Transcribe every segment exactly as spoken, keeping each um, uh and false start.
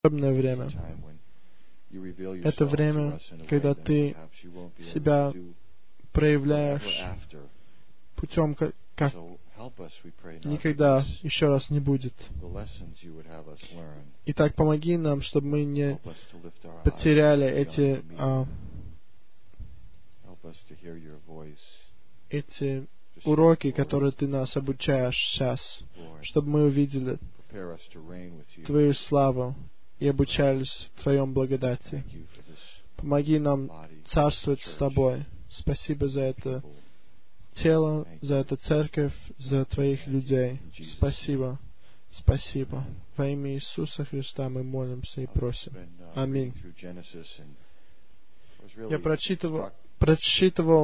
Особенное время. Это время, когда Ты себя проявляешь путем, как, как никогда еще раз не будет. Итак, помоги нам, чтобы мы не потеряли эти, а, эти уроки, которые Ты нас обучаешь сейчас, чтобы мы увидели Твою славу и обучались в Твоем благодати. Помоги нам царствовать с Тобой. Спасибо за это тело, за эту церковь, за Твоих людей. Спасибо. Спасибо. Во имя Иисуса Христа мы молимся и просим. Аминь. Я прочитывал, прочитывал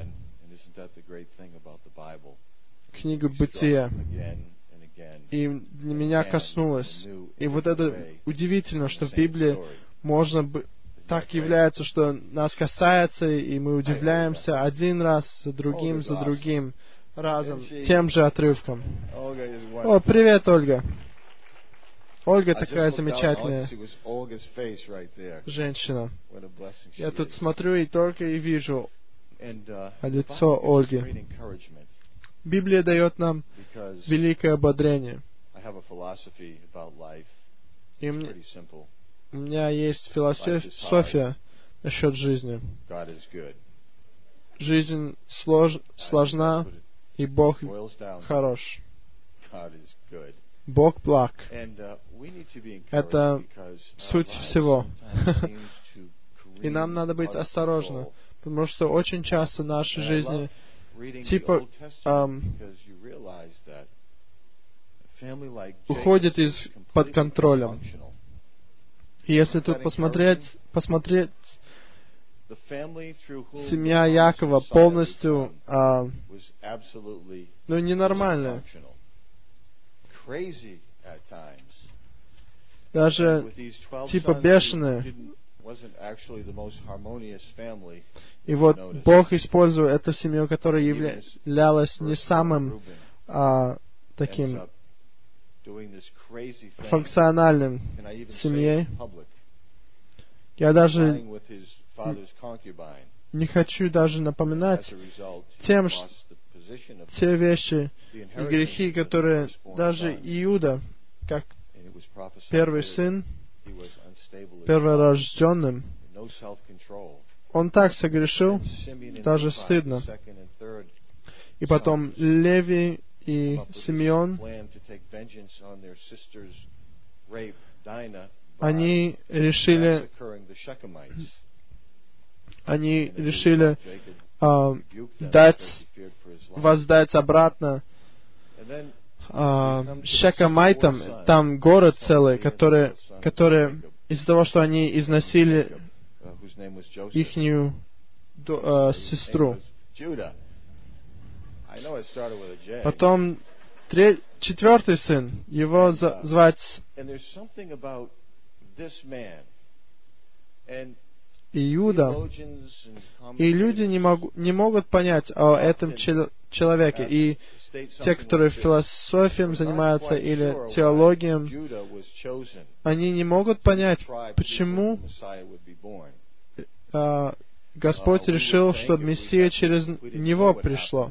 книгу Бытия, и меня коснулось. И вот это удивительно, что в Библии можно бы так является, что нас касается, и мы удивляемся один раз за другим, за другим разом, тем же отрывком. О, привет, Ольга. Ольга такая замечательная женщина. Я тут смотрю и только и вижу лицо Ольги. Библия дает нам великое ободрение. И у меня, у меня есть философия насчет жизни. Жизнь слож, сложна, и Бог хорош. Бог благ. Это суть всего. И нам надо быть осторожны, потому что очень часто в нашей жизни типа эм, уходит из-под контролем. И если тут посмотреть, посмотреть, семья Якова полностью э, ну, ненормальная. Даже типа бешеная. И вот Бог использует эту семью, которая являлась не самым а, таким функциональным семьей. Я даже не хочу даже напоминать тем, что те вещи и грехи, которые даже Иуда, как первый сын, перворожденным, он так согрешил, даже стыдно. И потом Леви и Симеон, они решили, они решили а, дать, воздать обратно а, Шекемайтам, там город целый, который, который из-за того, что они износили ихнюю до, э, сестру. Потом тре- четвертый сын, его за- звать Иуда. И люди не, могу, не могут понять о этом чел- человеке. И те, которые философией занимаются или теологией, они не могут понять, почему а, Господь решил, что Мессия через него пришло.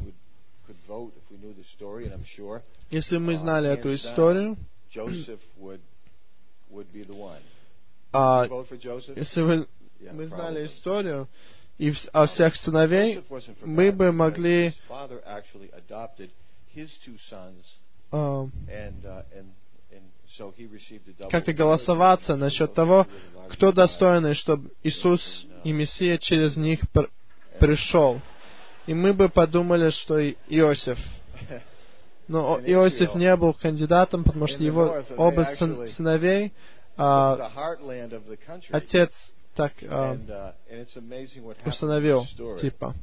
Если мы знали эту историю, а, если вы, мы знали историю и в, о всех сыновей, мы бы могли а, как-то голосоваться насчет того, кто достойный, чтобы Иисус и Мессия через них пр- пришел. И мы бы подумали, что Иосиф. Но Иосиф не был кандидатом, потому что его оба сын, сыновей, а, отец так а, установил, типа.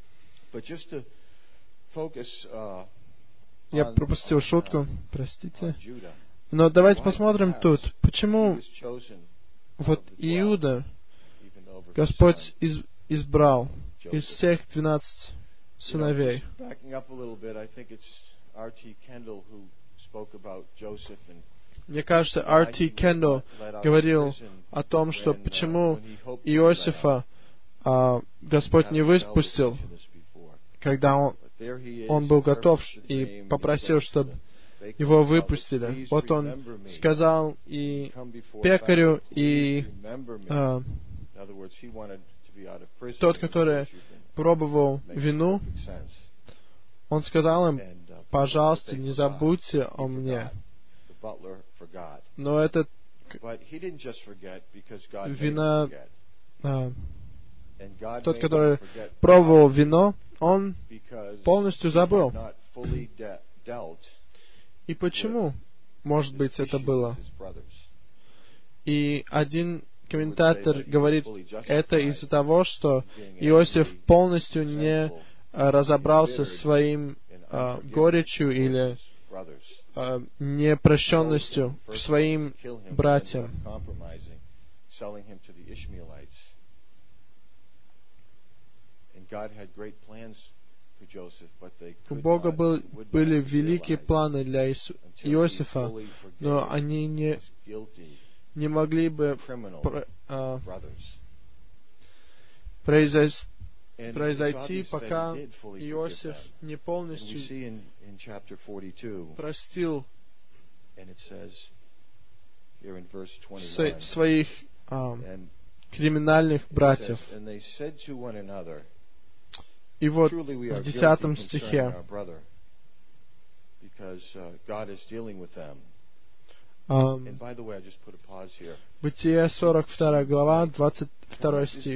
Я пропустил шутку, простите. Но давайте посмотрим тут, почему вот Иуда Господь из, избрал из всех двенадцати сыновей. Мне кажется, Ар Ти Кендалл говорил о том, что почему Иосифа а, Господь не выпустил, когда он, он был готов и попросил, чтобы его выпустили. Вот он сказал и пекарю, и а, тот, который пробовал вину, он сказал им: пожалуйста, не забудьте о мне. Но это вина... А, тот, который пробовал вино, он полностью забыл. И почему, может быть, это было? И один комментатор говорит, это из-за того, что Иосиф полностью не разобрался с своим а, горечью или а, непрощенностью к своим братьям. У Бога был, были великие планы для Иису, Иосифа, но они не, не могли бы про, а, произойти, произойти, пока Иосиф не полностью простил своих а, криминальных братьев. И вот в десятом стихе um, Бытие сорок вторая глава, двадцать второй стих,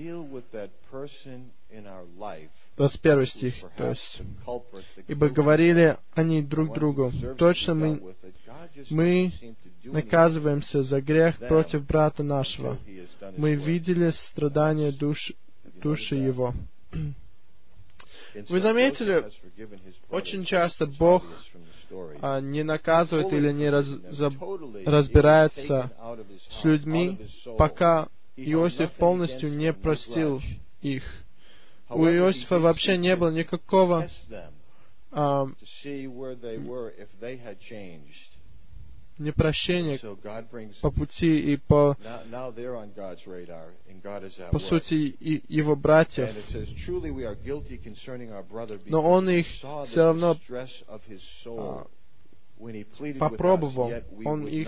двадцать первый стих, то есть, «Ибо говорили они друг другу, точно мы, мы наказываемся за грех против брата нашего. Мы видели страдания душ, души его». Вы заметили, очень часто Бог а, не наказывает или не раз, за, разбирается с людьми, пока Иосиф полностью не простил их. У Иосифа вообще не было никакого а, непрощения по пути и по, по сути и, его братьев. Но он их все равно а, попробовал, он их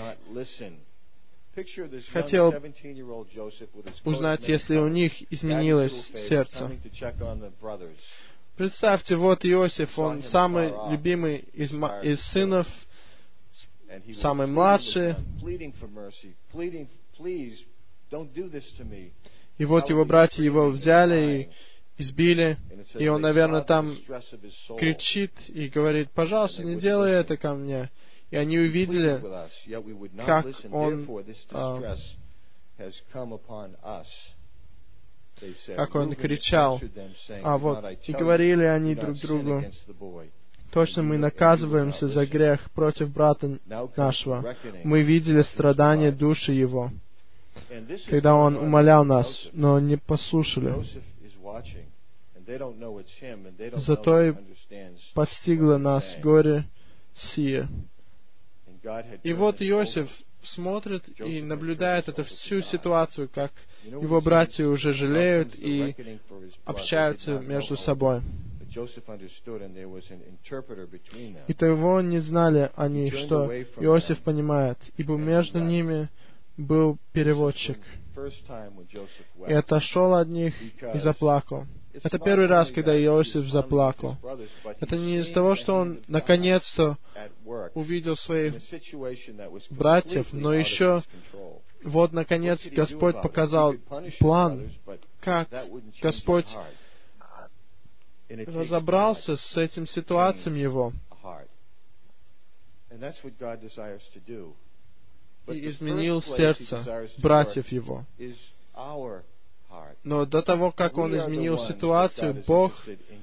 хотел узнать, если у них изменилось сердце. Представьте, вот Иосиф, он самый любимый из, из сынов, самый младший, и вот его братья его взяли и избили, и он, наверное, там кричит и говорит: пожалуйста, не делай это ко мне. И они увидели, как он, а, как он кричал. А вот, и говорили они друг другу: точно мы наказываемся за грех против брата нашего. Мы видели страдания души его, когда он умолял нас, но не послушали. Зато и постигло нас горе сие. И вот Иосиф смотрит и наблюдает эту всю ситуацию, как его братья уже жалеют и общаются между собой. И того не знали они, что Иосиф понимает, ибо между ними был переводчик. И отошел от них и заплакал. Это первый раз, когда Иосиф заплакал. Это не из-за того, что он наконец-то увидел своих братьев, но еще вот, наконец, Господь показал план, как Господь разобрался с этим ситуацией его и изменил сердце братьев его. Но до того, как он изменил ситуацию, Бог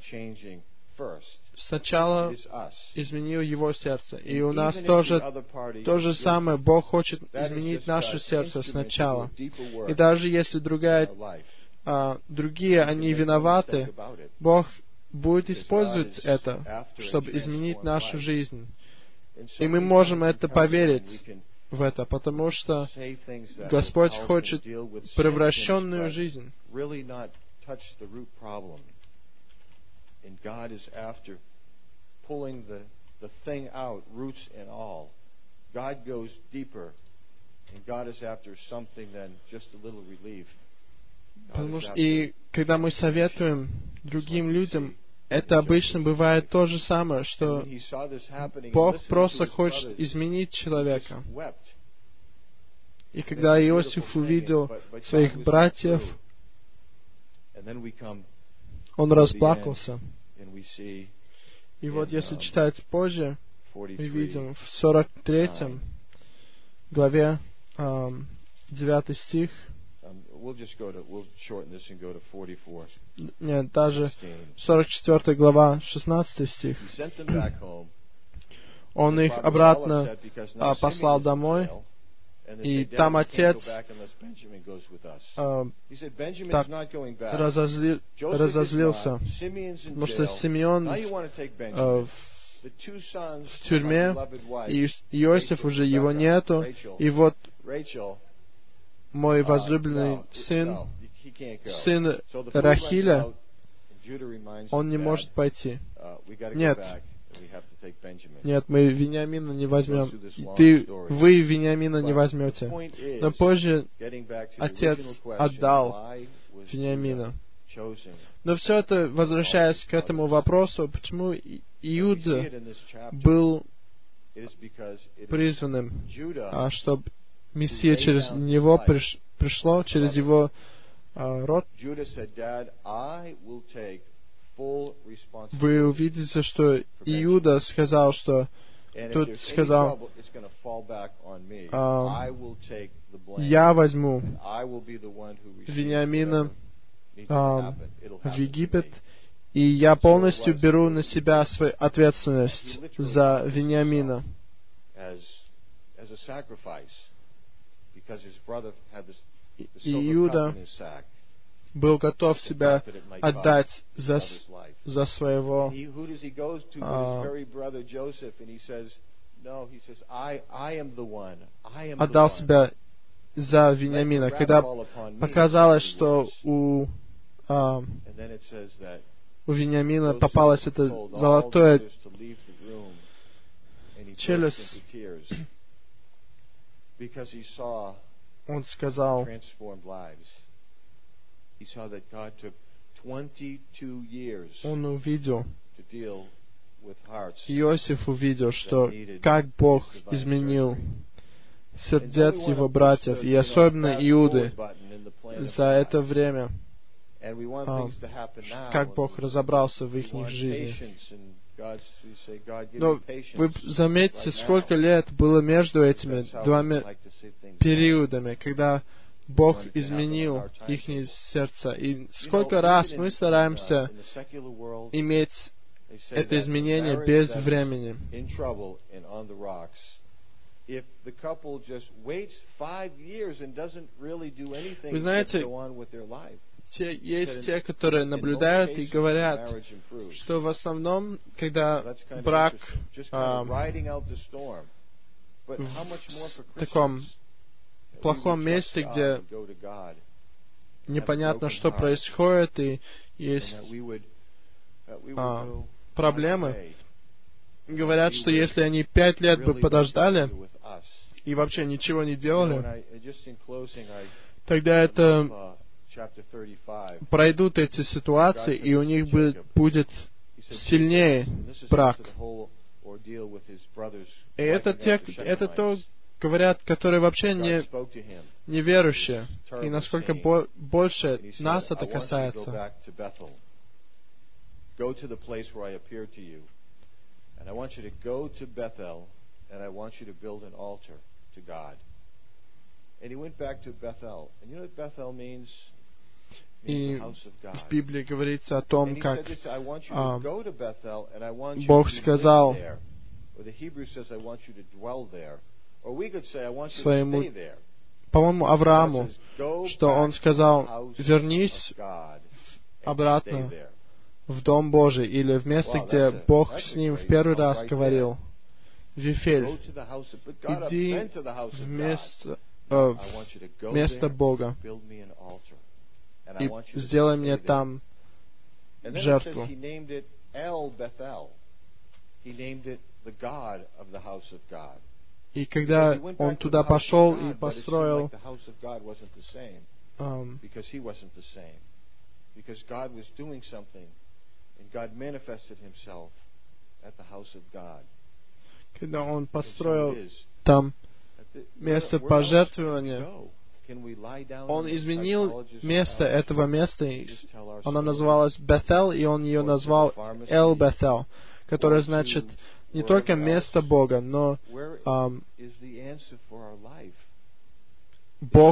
сначала изменил его сердце. И у нас тоже то же самое. Бог хочет изменить наше сердце сначала. И даже если другая, а, другие, они виноваты, Бог будет использовать это, чтобы изменить нашу жизнь. И мы можем это поверить. в это, потому что Господь хочет превращенную жизнь. Потому что и когда мы советуем другим людям, это обычно бывает то же самое, что Бог просто хочет изменить человека. И когда Иосиф увидел своих братьев, он расплакался. И вот если читать позже, мы видим в сорок третьем главе, девятый стих, нет, даже сорок четвёртая глава, шестнадцатый стих. Он их обратно а, послал домой, и там отец а, так разозли, разозлился, потому что Симеон а, в тюрьме, и Иосиф уже его нету, и вот мой возлюбленный сын, сын Рахиля, он не может пойти. Нет, нет, мы Вениамина не возьмем. Ты, вы Вениамина не возьмете. Но позже отец отдал Вениамина. Но все это, возвращаясь к этому вопросу, почему Иуда был призванным, а чтобы Мессия через него приш, пришло, через его а, род. Вы увидите, что Иуда сказал, что тут сказал, а, я возьму Вениамина а, в Египет, и я полностью беру на себя свою ответственность за Вениамина. И Иуда был готов себя отдать за, за своего, а, отдал себя за Вениамина, когда показалось, что у, а, у Вениамина попалось это золотое челюсть. Он сказал, он увидел, Иосиф увидел, что как Бог изменил сердец его братьев, и особенно Иуды, за это время, а, как Бог разобрался в их жизни. Но вы заметите, сколько лет было между этими двумя периодами, когда Бог изменил их сердца. И сколько раз мы стараемся иметь это изменение без времени. Вы знаете, те, есть те, которые наблюдают и говорят, что в основном, когда брак а, в таком плохом месте, где непонятно, что происходит, и есть а, проблемы, говорят, что если они пять лет бы подождали и вообще ничего не делали, тогда это пройдут эти ситуации, и у них будет сильнее брак. И это те, это то, говорят, которые вообще не, не верующие. И насколько бо, больше нас это касается. И в Библии говорится о том, как а, Бог сказал своему, по-моему, Аврааму, что он сказал, вернись обратно в Дом Божий, или в место, где Бог с ним в первый раз говорил. Вифель. Иди в место, э, в место Бога и сделай мне там жертву. И когда он туда пошел и построил, um, когда он построил там место пожертвования, он изменил место этого места. Она называлась Бетел, и он ее назвал Эл Бетел, которое значит не только место Бога, но um, Бог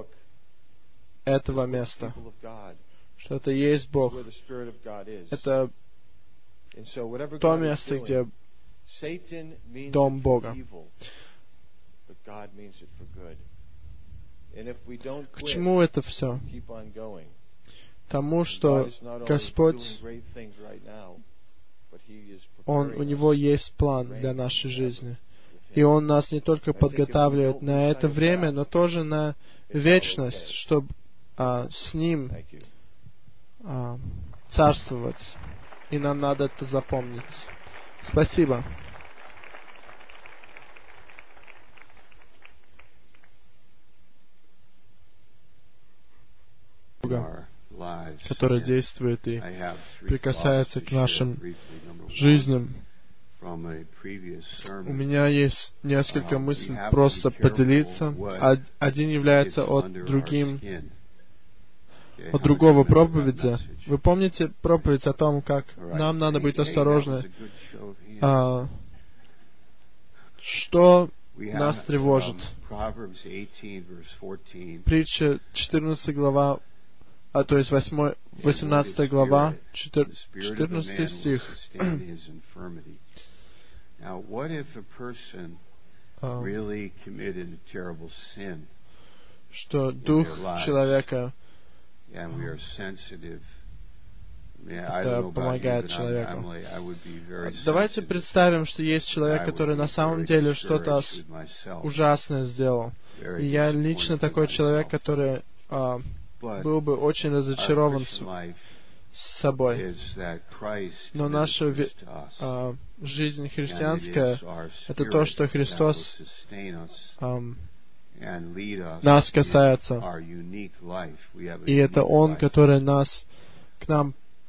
этого места. Что это есть Бог. Это то место, где дом Бога. К чему это все? Тому, что Господь, Он, у Него есть план для нашей жизни. И Он нас не только подготавливает на это время, но тоже на вечность, чтобы а, с Ним а, царствовать. И нам надо это запомнить. Спасибо. Который действует и прикасается к нашим жизням. У меня есть несколько мыслей просто поделиться. Один является от другим, от другого проповеди. Вы помните проповедь о том, как нам надо быть осторожны, а, что нас тревожит? Притча четырнадцатая глава, а то есть восемнадцатая глава, четырнадцатый стих. Что дух человека, это помогает человеку. Давайте представим, что есть человек, который на самом деле что-то ужасное сделал. И я лично такой человек, который а, был бы очень разочарован с, с собой. Но наша а, жизнь христианская — это то, что Христос а, нас касается. И это Он, который нас к нам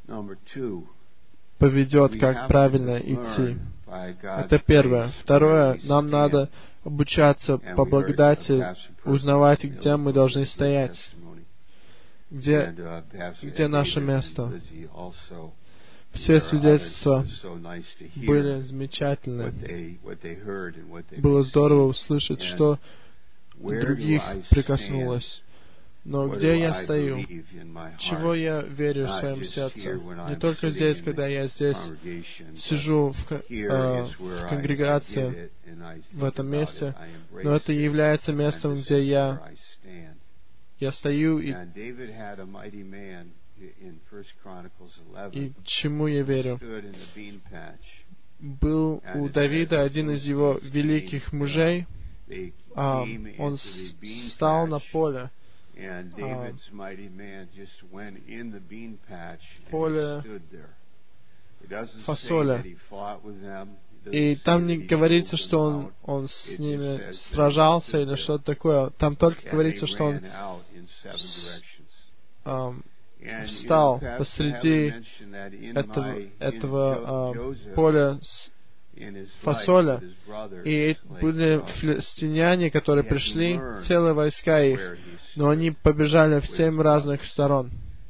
поведет, как правильно идти. Это первое. Второе, нам надо обучаться по благодати, узнавать, где мы должны стоять, где, где наше место. Все свидетельства были замечательны. Было здорово услышать, что других прикоснулось. Но где я стою? Чего я верю в своем сердце? Не только здесь, когда я здесь сижу в, э, в конгрегации, в этом месте, но это является местом, где я, я стою и, и чему я верю. Был у Давида один из его великих мужей, а, он стал на поле, а, поле фасоля. И там не говорится, что он, он с ними сражался или что-то такое. Там только говорится, что он а, встал посреди этого, этого а, поля фасоля, и были филистимляне, которые пришли, целые войска их, но они побежали в семь разных сторон.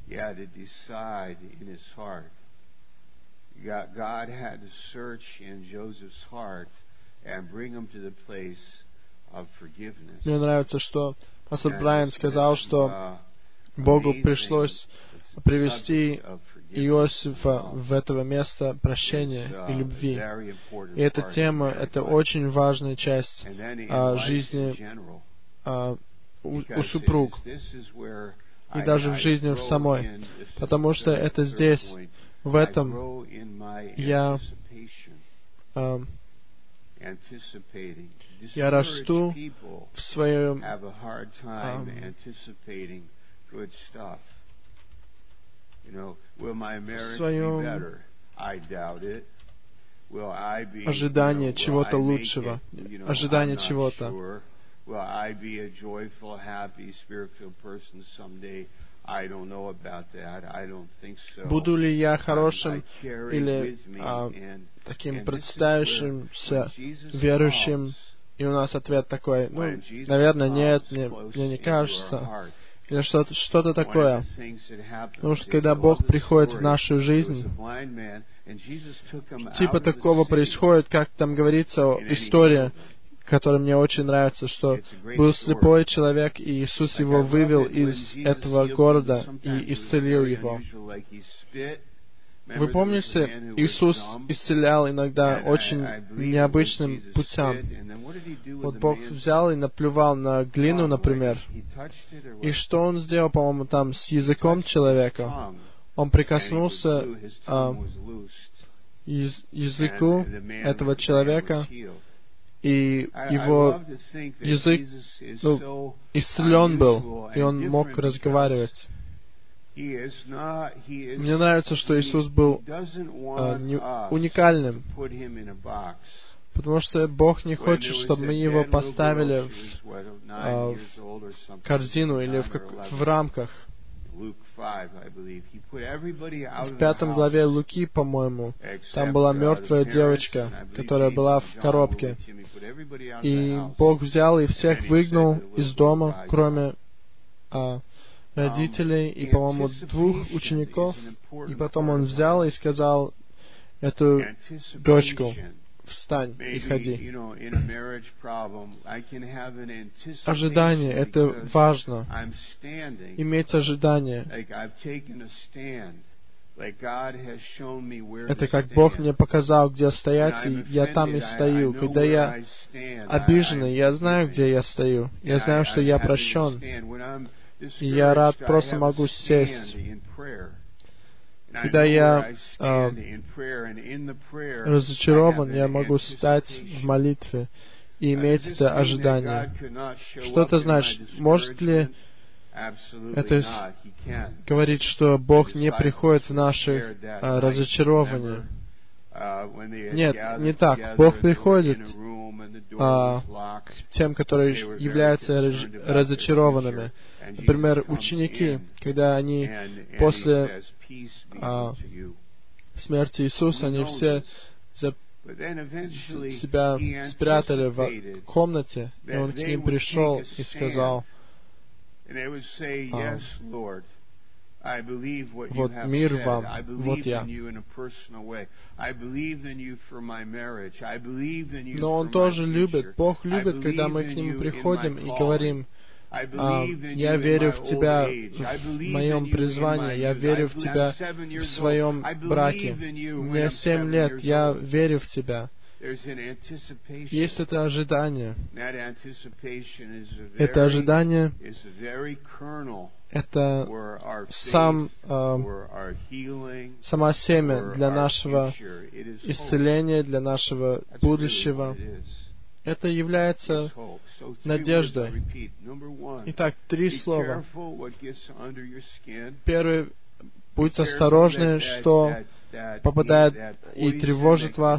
Мне нравится, что пастор Брайан сказал, что Богу пришлось привести Иосифа в это место прощения и любви. И эта тема — это очень важная часть а, жизни а, у, у супруг, и даже в жизни в самой. Потому что это здесь, в этом, я а, Я расту в своем а, в своем ожидании чего-то лучшего, ожидании чего-то. Буду ли я хорошим или а, таким представившимся верующим? И у нас ответ такой: ну, наверное, нет, мне, мне не кажется. Или что-то, что-то такое. Потому что когда Бог приходит в нашу жизнь, типа такого происходит, как там говорится, история, которая мне очень нравится, что был слепой человек, и Иисус его вывел из этого города и исцелил его. Вы помните, Иисус исцелял иногда очень необычным путем. Вот Бог взял и наплевал на глину, например. И что Он сделал, по-моему, там с языком человека? Он прикоснулся а, яз- языку этого человека, и его язык ну, исцелен был, и он мог разговаривать. Мне нравится, что Иисус был а, не, уникальным, потому что Бог не хочет, чтобы мы его поставили в, а, в корзину или в, как, в рамках. В пятом главе Луки, по-моему, там была мертвая девочка, которая была в коробке. И Бог взял и всех выгнал из дома, кроме а, родителей и, по-моему, двух учеников. И потом Он взял и сказал эту дочку: встань и ходи. Ожидание — это важно. Иметь ожидание. Это как Бог мне показал, где стоять, и я там и стою. Когда я обиженный, я знаю, где я стою. Я знаю, что я прощен. И я рад, просто могу сесть. Когда я э, разочарован, я могу стать в молитве и иметь это ожидание. Что это значит? Может ли это говорить, что Бог не приходит в наши э, разочарования? Нет, не так. Бог приходит а, к тем, которые являются разочарованными. Например, ученики, когда они после а, смерти Иисуса, они все за себя спрятали в комнате, и Он к ним пришел и сказал: а, вот мир вам, вот я. Но Он тоже любит, Бог любит, когда мы к Нему приходим и говорим: а, я верю в Тебя в моем призвании, я верю в Тебя в своем браке. Мне семь лет, я верю в Тебя. Есть это ожидание. Это ожидание — это сам, э, сама семя для нашего исцеления, для нашего будущего. Это является надеждой. Итак, три слова. Первый — будьте осторожны, что попадает и тревожит вас.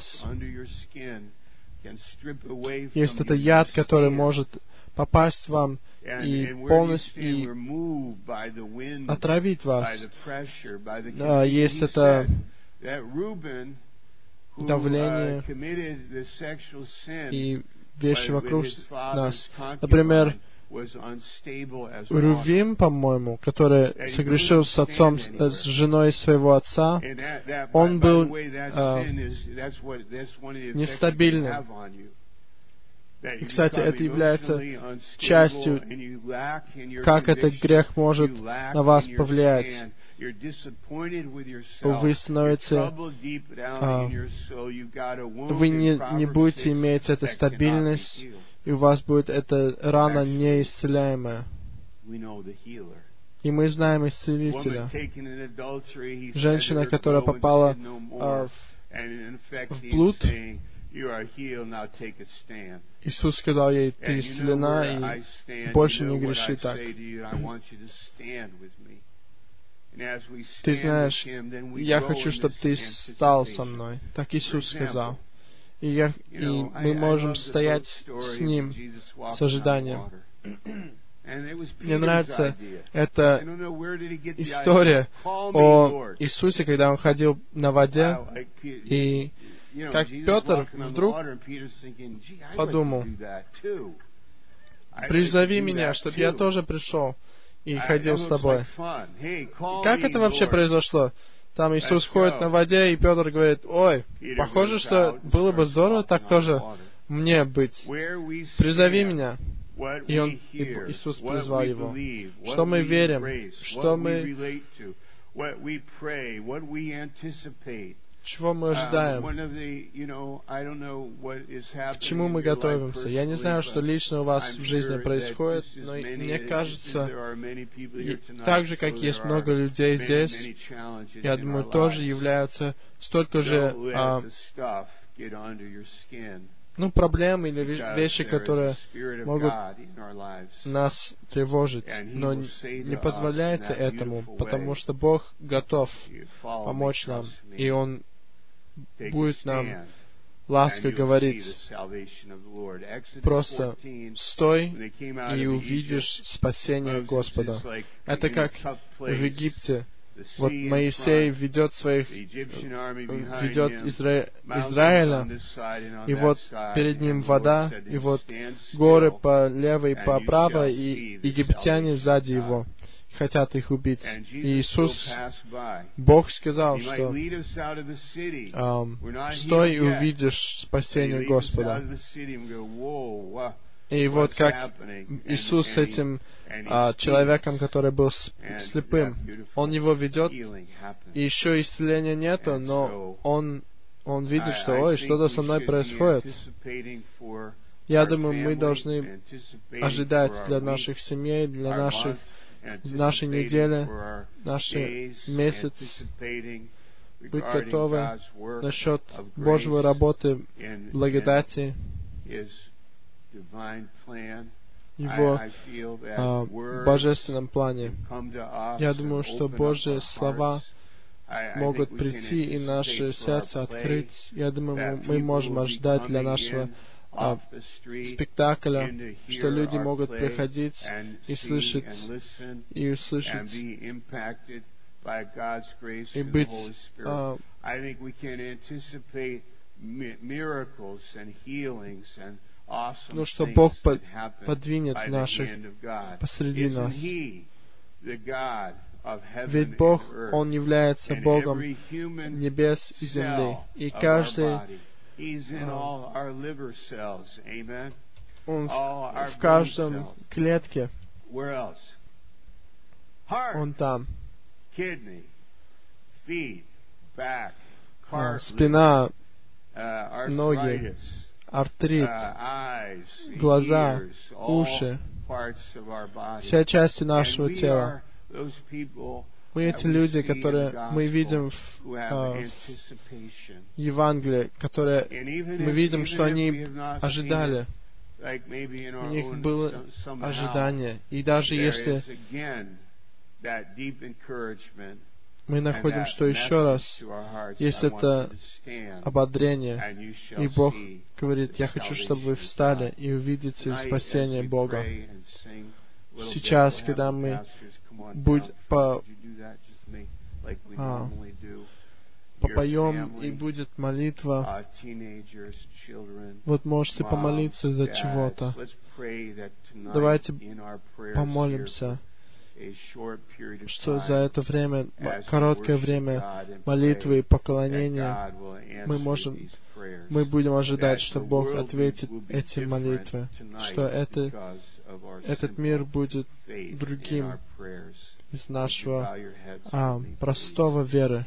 Есть это яд, который может попасть вам и полностью и отравить вас. Есть это давление и вещи вокруг нас. Например, Рувим, по-моему, который согрешил с отцом, с женой своего отца, он был э, нестабильным. И, кстати, это является частью, как этот грех может на вас повлиять. Вы становитесь, а, вы не, не будете иметь эту стабильность, и у вас будет эта рана неисцеляемая. И мы знаем исцелителя. Женщина, которая попала а, в, в блуд, Иисус сказал ей: ты исцелена, и больше не греши так. Ты знаешь, я хочу, чтобы ты стал со мной. Так Иисус сказал. И, я, и мы можем стоять с Ним с ожиданием. Мне нравится эта история о Иисусе, когда Он ходил на воде, и как Петр вдруг подумал: призови меня, чтобы я тоже пришел и ходил с тобой. Как это вообще произошло? Там Иисус ходит на воде, и Петр говорит: ой, похоже, что было бы здорово так тоже мне быть. Призови меня. И он, и Иисус призвал его. Что мы верим, что мы, чего мы ожидаем, к чему мы готовимся. Я не знаю, что лично у вас в жизни происходит, но мне кажется, так же, как есть много людей здесь, я думаю, тоже являются столько же а, ну, проблемы или вещи, которые могут нас тревожить, но не позволяйте этому, потому что Бог готов помочь нам, и Он будет нам лаской говорить: просто стой и увидишь спасение Господа. Это как в Египте. Вот Моисей ведет своих, ведет Изра... Израиля, и вот перед ним вода, и вот горы по левой и по правой, и египтяне сзади его хотят их убить. И Иисус, Бог сказал, что эм, стой и увидишь спасение Господа. И вот как Иисус с этим а, человеком, который был слепым, Он его ведет, и еще исцеления нету, но он, он видит, что, ой, что-то со мной происходит. Я думаю, мы должны ожидать для наших семей, для наших, нашей недели, нашей месяц, быть готовы насчет Божьей работы, благодати, Его а, божественном плане. Я думаю, что Божьи слова могут прийти и наши сердца открыть. Я думаю, мы, мы можем ожидать для нашего а, спектакля, что люди могут приходить и слышать, и услышать, и быть а, ну, что Бог под, подвинет наших посреди нас. Ведь Бог, Он является Богом небес и земли. И каждый, Он в, в каждом клетке, Он там. А, спина, ноги, артрит, глаза, уши, все части нашего тела. Мы эти люди, которые мы видим в э, Евангелии, которые мы видим, что они ожидали. У них было ожидание. И даже если мы находим, что еще раз есть это ободрение, и Бог говорит: я хочу, чтобы вы встали и увидите спасение Бога. Сейчас, когда мы будь, по, а, попоем, и будет молитва, вот можете помолиться за чего-то. Давайте помолимся, что за это время, короткое время молитвы и поклонения, мы можем, мы будем ожидать, что Бог ответит эти молитвы, что это, этот мир будет другим из нашего а, простого веры.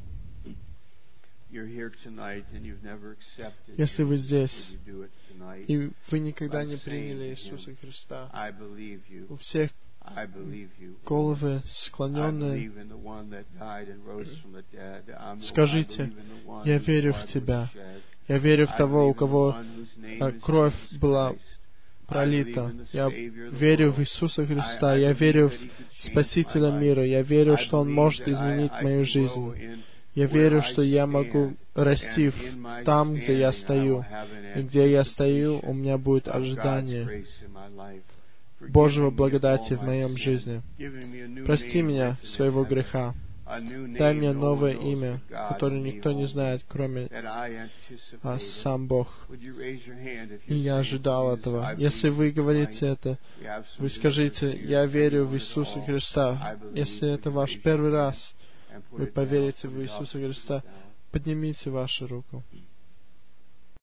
Если вы здесь, и вы никогда не приняли Иисуса Христа, у всех головы склоненные, скажите: «Я верю в Тебя. Я верю в того, у кого кровь была пролита. Я верю в Иисуса Христа. Я верю в Спасителя мира. Я верю, что Он может изменить мою жизнь. Я верю, что я могу расти там, где я стою. И где я стою, у меня будет ожидание Божьего благодати в моем жизни. Прости меня своего греха. Дай мне новое имя, которое никто не знает, кроме а, сам Бог. И я ожидал этого. Если вы говорите это, вы скажите: «Я верю в Иисуса Христа». Если это ваш первый раз, вы поверите в Иисуса Христа, поднимите вашу руку.